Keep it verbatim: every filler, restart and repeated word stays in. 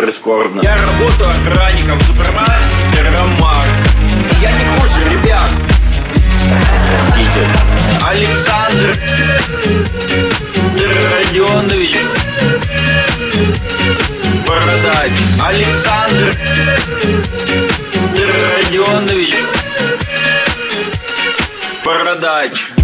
прискорбно. Я работаю охранником в супермаркете Ромарк. Я не хуже, ребят. Простите. Александр Родионович Бородач. Александр Родионович Бородач.